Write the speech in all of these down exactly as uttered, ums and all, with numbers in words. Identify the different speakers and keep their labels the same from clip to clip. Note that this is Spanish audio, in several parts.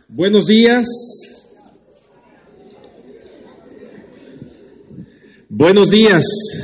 Speaker 1: Buenos días. Buenos días.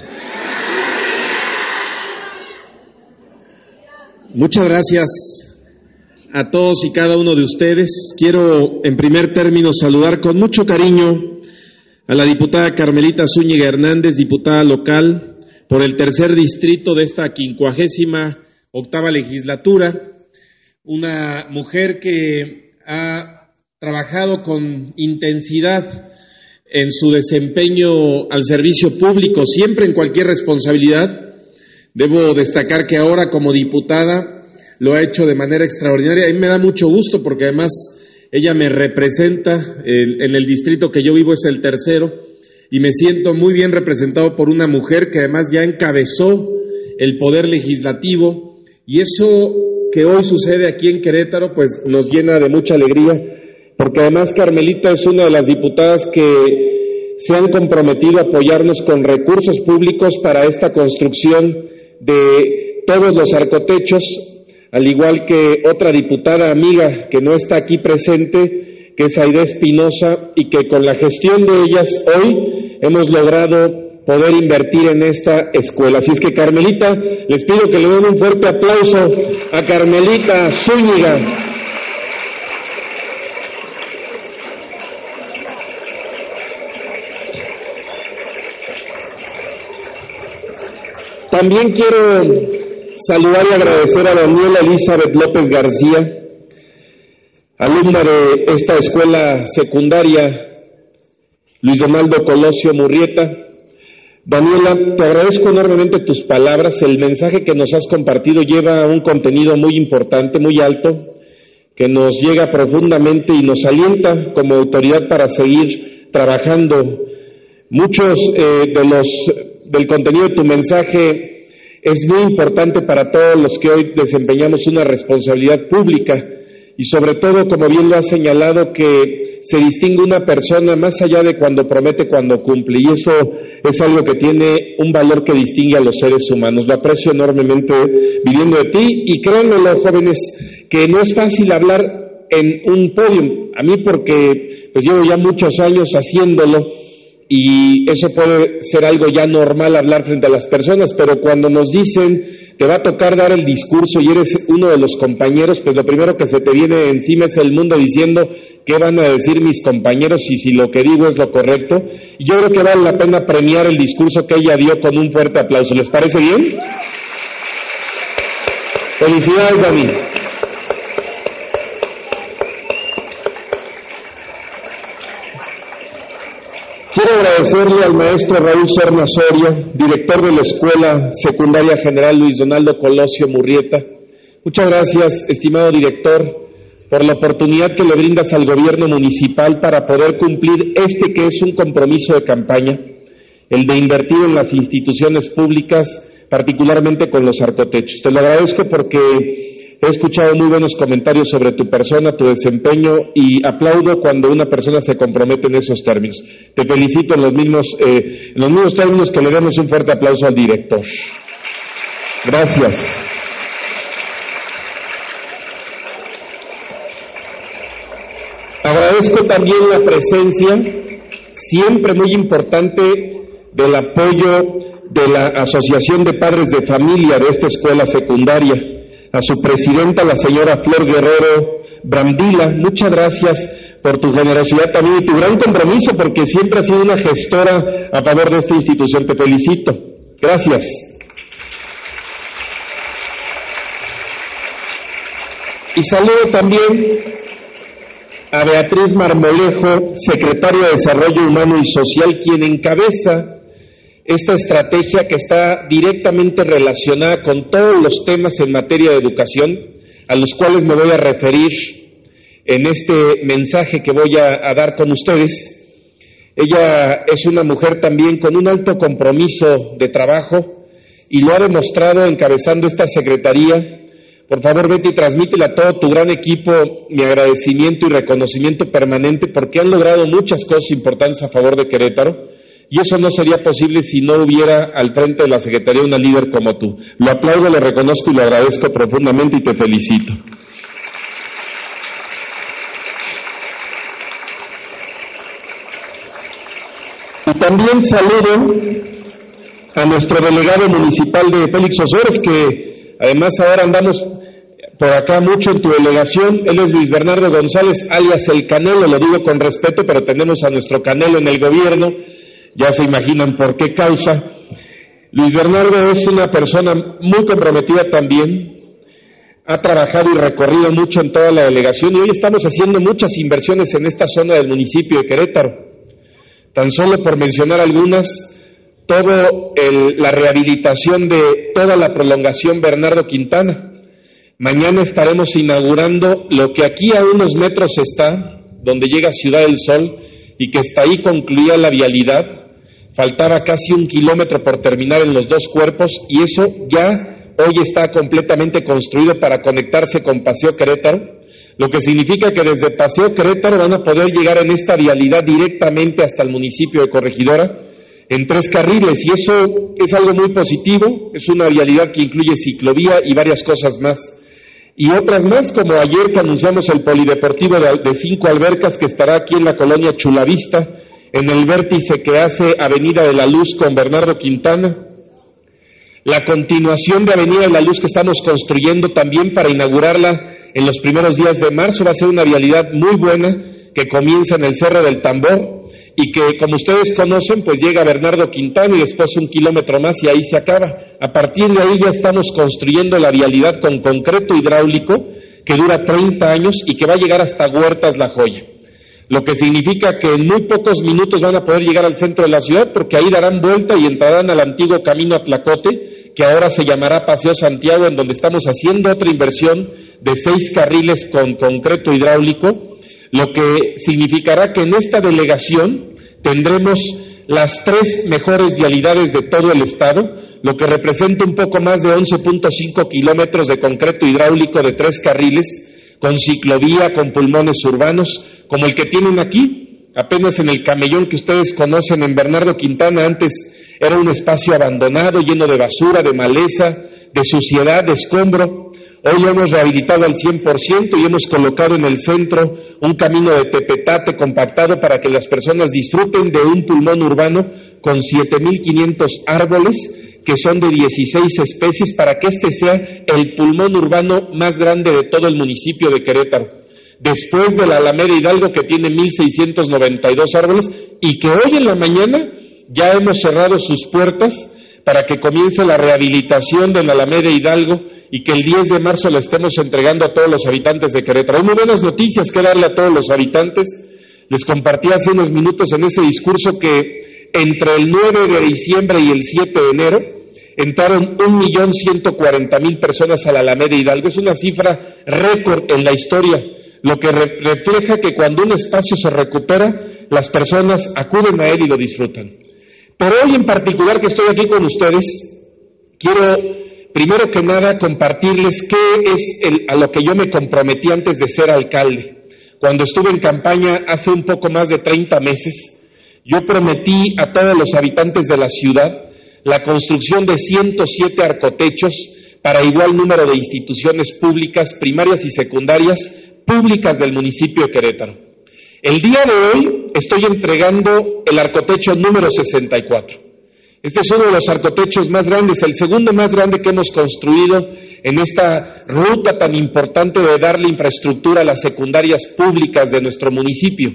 Speaker 1: Muchas gracias a todos y cada uno de ustedes. Quiero, en primer término, saludar con mucho cariño a la diputada Carmelita Zúñiga Hernández, diputada local por el tercer distrito de esta quincuagésima octava legislatura, una mujer que ha trabajado con intensidad en su desempeño al servicio público, siempre en cualquier responsabilidad. Debo destacar que ahora como diputada lo ha hecho de manera extraordinaria. A mí me da mucho gusto porque además ella me representa, el, en el distrito que yo vivo es el tercero, y me siento muy bien representado por una mujer que además ya encabezó el poder legislativo, y eso que hoy sucede aquí en Querétaro pues nos llena de mucha alegría, porque además Carmelita es una de las diputadas que se han comprometido a apoyarnos con recursos públicos para esta construcción de todos los arcotechos, al igual que otra diputada amiga que no está aquí presente, que es Aide Espinosa, y que con la gestión de ellas hoy hemos logrado poder invertir en esta escuela. Así es que, Carmelita, les pido que le den un fuerte aplauso a Carmelita Zúñiga. También quiero saludar y agradecer a Daniela Elizabeth López García, alumna de esta escuela secundaria Luis Donaldo Colosio Murrieta. Daniela, te agradezco enormemente tus palabras. El mensaje que nos has compartido lleva un contenido muy importante, muy alto, que nos llega profundamente y nos alienta como autoridad para seguir trabajando. Muchos eh, de los del contenido de tu mensaje es muy importante para todos los que hoy desempeñamos una responsabilidad pública, y sobre todo, como bien lo has señalado, que se distingue una persona más allá de cuando promete, cuando cumple, y eso es algo que tiene un valor que distingue a los seres humanos. Lo aprecio enormemente viviendo de ti, y créanmelo, jóvenes, que no es fácil hablar en un podio. A mí, porque pues llevo ya muchos años haciéndolo, y eso puede ser algo ya normal, hablar frente a las personas, pero cuando nos dicen te va a tocar dar el discurso y eres uno de los compañeros, pues lo primero que se te viene encima es el mundo diciendo qué van a decir mis compañeros y si lo que digo es lo correcto. Y yo creo que vale la pena premiar el discurso que ella dio con un fuerte aplauso. ¿Les parece bien? Felicidades, Dani. Quiero agradecerle al maestro Raúl Serna Soria, director de la Escuela Secundaria General Luis Donaldo Colosio Murrieta. Muchas gracias, estimado director, por la oportunidad que le brindas al gobierno municipal para poder cumplir este que es un compromiso de campaña, el de invertir en las instituciones públicas, particularmente con los arcotechos. Te lo agradezco porque he escuchado muy buenos comentarios sobre tu persona, tu desempeño, y aplaudo cuando una persona se compromete en esos términos. Te felicito en los mismos, eh, en los mismos términos que le demos un fuerte aplauso al director. Gracias. Agradezco también la presencia, siempre muy importante, del apoyo de la Asociación de Padres de Familia de esta escuela secundaria. A su presidenta, la señora Flor Guerrero Brambila, muchas gracias por tu generosidad también y tu gran compromiso, porque siempre has sido una gestora a favor de esta institución. Te felicito. Gracias. Y saludo también a Beatriz Marmolejo, secretaria de Desarrollo Humano y Social, quien encabeza esta estrategia que está directamente relacionada con todos los temas en materia de educación, a los cuales me voy a referir en este mensaje que voy a, a dar con ustedes. Ella es una mujer también con un alto compromiso de trabajo y lo ha demostrado encabezando esta secretaría. Por favor, vete y transmítele a todo tu gran equipo mi agradecimiento y reconocimiento permanente, porque han logrado muchas cosas importantes a favor de Querétaro. Y eso no sería posible si no hubiera al frente de la Secretaría una líder como tú. Lo aplaudo, lo reconozco y lo agradezco profundamente y te felicito. También saludo a nuestro delegado municipal de Félix Osores, que además ahora andamos por acá mucho en tu delegación. Él es Luis Bernardo González, alias El Canelo, lo digo con respeto, pero tenemos a nuestro Canelo en el gobierno, ya se imaginan por qué causa. Luis Bernardo es una persona muy comprometida también, ha trabajado y recorrido mucho en toda la delegación y hoy estamos haciendo muchas inversiones en esta zona del municipio de Querétaro. Tan solo por mencionar algunas, todo el, la rehabilitación de toda la prolongación Bernardo Quintana. Mañana estaremos inaugurando lo que aquí a unos metros está, donde llega Ciudad del Sol, y que hasta ahí concluía la vialidad. Faltaba casi un kilómetro por terminar en los dos cuerpos, y eso ya hoy está completamente construido para conectarse con Paseo Querétaro, lo que significa que desde Paseo Querétaro van a poder llegar en esta vialidad directamente hasta el municipio de Corregidora en tres carriles, y eso es algo muy positivo. Es una vialidad que incluye ciclovía y varias cosas más. Y otras más, como ayer que anunciamos el polideportivo de, de cinco albercas que estará aquí en la colonia Chulavista, en el vértice que hace Avenida de la Luz con Bernardo Quintana. La continuación de Avenida de la Luz que estamos construyendo también para inaugurarla en los primeros días de marzo va a ser una vialidad muy buena que comienza en el Cerro del Tambor y que, como ustedes conocen, pues llega a Bernardo Quintana y después un kilómetro más y ahí se acaba. A partir de ahí ya estamos construyendo la vialidad con concreto hidráulico que dura treinta años y que va a llegar hasta Huertas La Joya, lo que significa que en muy pocos minutos van a poder llegar al centro de la ciudad, porque ahí darán vuelta y entrarán al antiguo camino a Tlacote, que ahora se llamará Paseo Santiago, en donde estamos haciendo otra inversión de seis carriles con concreto hidráulico, lo que significará que en esta delegación tendremos las tres mejores vialidades de todo el estado, lo que representa un poco más de once punto cinco kilómetros de concreto hidráulico de tres carriles, con ciclovía, con pulmones urbanos, como el que tienen aquí, apenas en el camellón que ustedes conocen en Bernardo Quintana. Antes era un espacio abandonado, lleno de basura, de maleza, de suciedad, de escombro. Hoy lo hemos rehabilitado al cien por ciento y hemos colocado en el centro un camino de tepetate compactado para que las personas disfruten de un pulmón urbano con siete mil quinientos árboles, que son de dieciséis especies, para que este sea el pulmón urbano más grande de todo el municipio de Querétaro, después de la Alameda Hidalgo, que tiene mil seiscientos noventa y dos árboles, y que hoy en la mañana ya hemos cerrado sus puertas para que comience la rehabilitación de la Alameda Hidalgo y que el diez de marzo la estemos entregando a todos los habitantes de Querétaro. Hay muy buenas noticias que darle a todos los habitantes. Les compartí hace unos minutos en ese discurso que entre el nueve de diciembre y el siete de enero entraron un millón ciento cuarenta mil personas a la Alameda Hidalgo. Es una cifra récord en la historia, lo que re- refleja que cuando un espacio se recupera, las personas acuden a él y lo disfrutan. Pero hoy en particular que estoy aquí con ustedes, quiero primero que nada compartirles qué es el, a lo que yo me comprometí antes de ser alcalde. Cuando estuve en campaña hace un poco más de treinta meses, yo prometí a todos los habitantes de la ciudad la construcción de ciento siete arcotechos para igual número de instituciones públicas, primarias y secundarias, públicas del municipio de Querétaro. El día de hoy estoy entregando el arcotecho número sesenta y cuatro. Este es uno de los arcotechos más grandes, el segundo más grande que hemos construido en esta ruta tan importante de darle infraestructura a las secundarias públicas de nuestro municipio.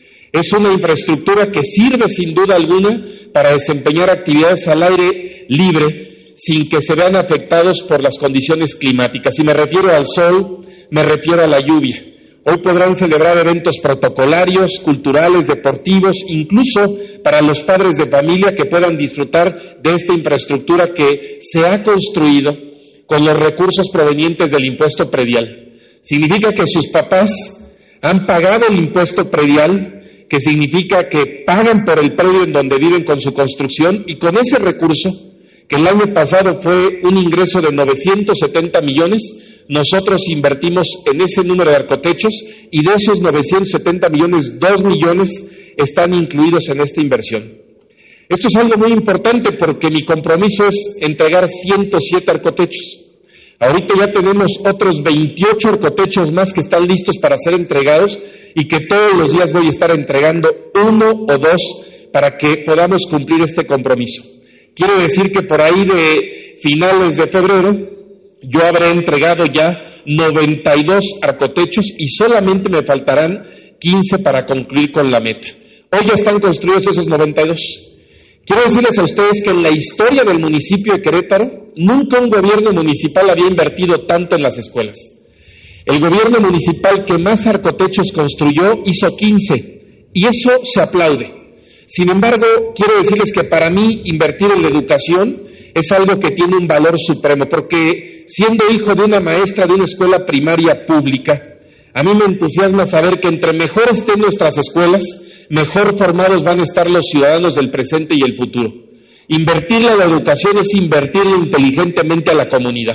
Speaker 1: Es una infraestructura que sirve sin duda alguna para desempeñar actividades al aire libre sin que se vean afectados por las condiciones climáticas. Y me refiero al sol, me refiero a la lluvia. Hoy podrán celebrar eventos protocolarios, culturales, deportivos, incluso para los padres de familia que puedan disfrutar de esta infraestructura que se ha construido con los recursos provenientes del impuesto predial. Significa que sus papás han pagado el impuesto predial, que significa que pagan por el predio en donde viven con su construcción, y con ese recurso, que el año pasado fue un ingreso de novecientos setenta millones, nosotros invertimos en ese número de arcotechos, y de esos novecientos setenta millones, dos millones están incluidos en esta inversión. Esto es algo muy importante porque mi compromiso es entregar ciento siete arcotechos. Ahorita ya tenemos otros veintiocho arcotechos más que están listos para ser entregados y que todos los días voy a estar entregando uno o dos
Speaker 2: para que podamos cumplir este compromiso. Quiero decir que por ahí de finales de febrero yo habré entregado ya noventa y dos arcotechos y solamente me faltarán quince para concluir con la meta. Hoy ya están construidos esos noventa y dos. Quiero decirles a ustedes que en la historia del municipio de Querétaro nunca un gobierno municipal había invertido tanto en las escuelas. El gobierno municipal que más arcotechos construyó hizo quince, y eso se aplaude. Sin embargo, quiero decirles que para mí invertir en la educación es algo que tiene un valor supremo, porque siendo hijo de una maestra de una escuela primaria pública, a mí me entusiasma saber que entre mejor estén nuestras escuelas, mejor formados van a estar los ciudadanos del presente y el futuro. Invertirle a la educación es invertirle inteligentemente a la comunidad.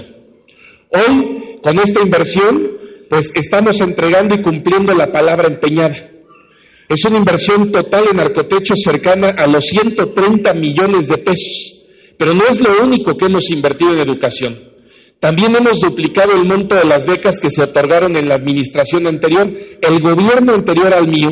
Speaker 2: Hoy, con esta inversión, pues estamos entregando y cumpliendo la palabra empeñada. Es una inversión total en arcotechos cercana a los ciento treinta millones de pesos, pero no es lo único que hemos invertido en educación. También hemos duplicado el monto de las becas que se otorgaron en la administración anterior. El gobierno anterior al mío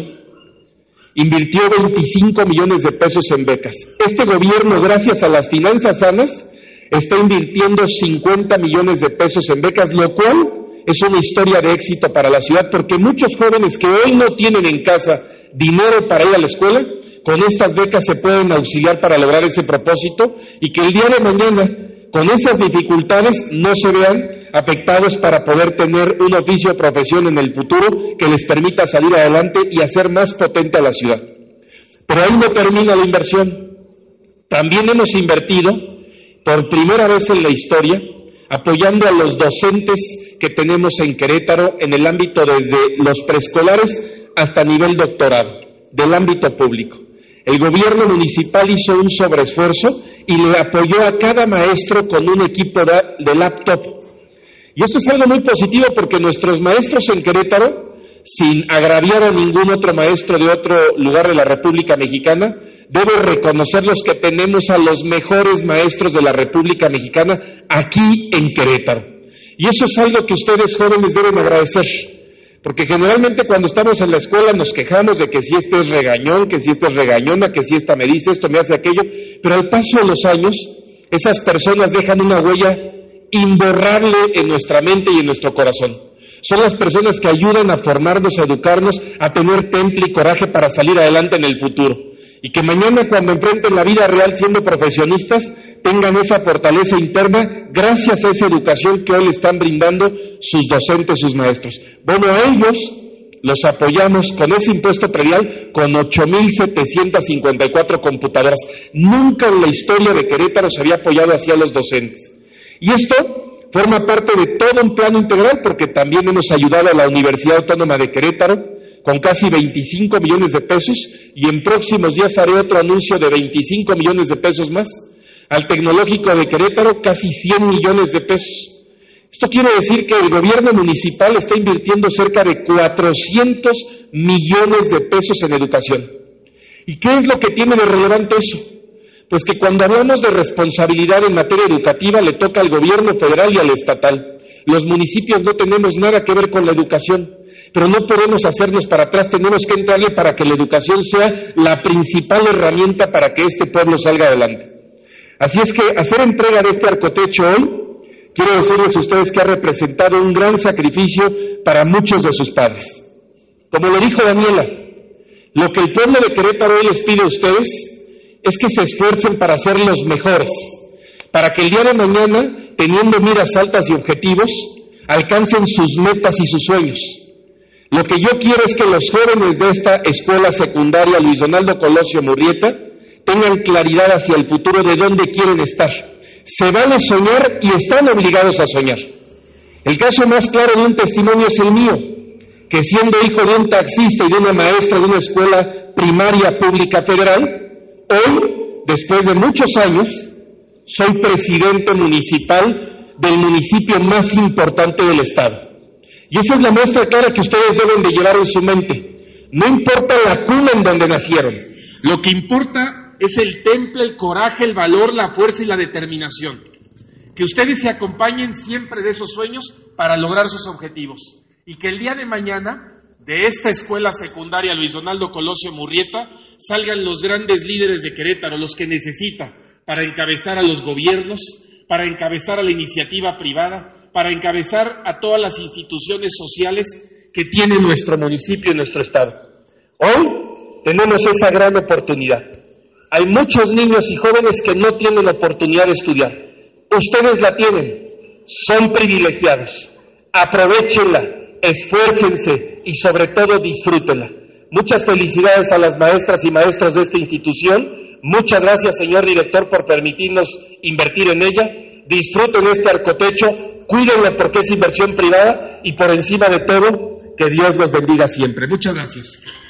Speaker 2: invirtió veinticinco millones de pesos en becas. Este gobierno, gracias a las finanzas sanas, está invirtiendo cincuenta millones de pesos en becas, lo cual es una historia de éxito para la ciudad, porque muchos jóvenes que hoy no tienen en casa dinero para ir a la escuela, con estas becas se pueden auxiliar para lograr ese propósito y que el día de mañana, con esas dificultades, no se vean afectados para poder tener un oficio o profesión en el futuro que les permita salir adelante y hacer más potente a la ciudad. Pero ahí no termina la inversión. También hemos invertido, por primera vez en la historia, apoyando a los docentes que tenemos en Querétaro en el ámbito desde los preescolares hasta nivel doctorado, del ámbito público. El gobierno municipal hizo un sobreesfuerzo y le apoyó a cada maestro con un equipo de, de laptop. Y esto es algo muy positivo porque nuestros maestros en Querétaro, sin agraviar a ningún otro maestro de otro lugar de la República Mexicana, debo reconocerlos que tenemos a los mejores maestros de la República Mexicana aquí en Querétaro. Y eso es algo que ustedes jóvenes deben agradecer. Porque generalmente cuando estamos en la escuela nos quejamos de que si este es regañón, que si este es regañona, que si esta me dice esto, me hace aquello, pero al paso de los años, esas personas dejan una huella imborrable en nuestra mente y en nuestro corazón. Son las personas que ayudan a formarnos, a educarnos, a tener temple y coraje para salir adelante en el futuro. Y que mañana cuando enfrenten la vida real siendo profesionistas, tengan esa fortaleza interna gracias a esa educación que hoy le están brindando sus docentes, sus maestros. Bueno, a ellos los apoyamos con ese impuesto predial con ocho mil setecientas cincuenta y cuatro computadoras. Nunca en la historia de Querétaro se había apoyado así a los docentes. Y esto forma parte de todo un plano integral porque también hemos ayudado a la Universidad Autónoma de Querétaro con casi veinticinco millones de pesos y en próximos días haré otro anuncio de veinticinco millones de pesos más. Al Tecnológico de Querétaro casi cien millones de pesos. Esto quiere decir que el gobierno municipal está invirtiendo cerca de cuatrocientos millones de pesos en educación. ¿Y qué es lo que tiene de relevante eso? Pues que cuando hablamos de responsabilidad en materia educativa le toca al gobierno federal y al estatal. Los municipios no tenemos nada que ver con la educación, pero no podemos hacernos para atrás, tenemos que entrarle para que la educación sea la principal herramienta para que este pueblo salga adelante. Así es que hacer entrega de este arcotecho hoy, quiero decirles a ustedes que ha representado un gran sacrificio para muchos de sus padres. Como lo dijo Daniela, lo que el pueblo de Querétaro hoy les pide a ustedes es que se esfuercen para ser los mejores, para que el día de mañana, teniendo miras altas y objetivos, alcancen sus metas y sus sueños. Lo que yo quiero es que los jóvenes de esta escuela secundaria Luis Donaldo Colosio Murrieta tengan claridad hacia el futuro de dónde quieren estar. Se van a soñar y están obligados a soñar. El caso más claro de un testimonio es el mío, que siendo hijo de un taxista y de una maestra de una escuela primaria pública federal, hoy, después de muchos años, soy presidente municipal del municipio más importante del estado. Y esa es la muestra clara que ustedes deben de llevar en su mente. No importa la cuna en donde nacieron, lo que importa es el temple, el coraje, el valor, la fuerza y la determinación. Que ustedes se acompañen siempre de esos sueños para lograr sus objetivos. Y que el día de mañana
Speaker 1: de esta escuela secundaria Luis Donaldo Colosio Murrieta salgan los grandes líderes de Querétaro, los que necesita para encabezar a los gobiernos, para encabezar a la iniciativa privada, para encabezar a todas las instituciones sociales que tiene nuestro municipio y nuestro estado. Hoy tenemos esa gran oportunidad. Hay muchos niños y jóvenes que no tienen oportunidad de estudiar. Ustedes la tienen, son privilegiados. Aprovéchenla, esfuércense y sobre todo disfrútenla. Muchas felicidades a las maestras y maestros de esta institución. Muchas gracias, señor director, por permitirnos invertir en ella. Disfruten este arcotecho, cuídenla porque es inversión privada y por encima de todo, que Dios los bendiga siempre. Muchas gracias.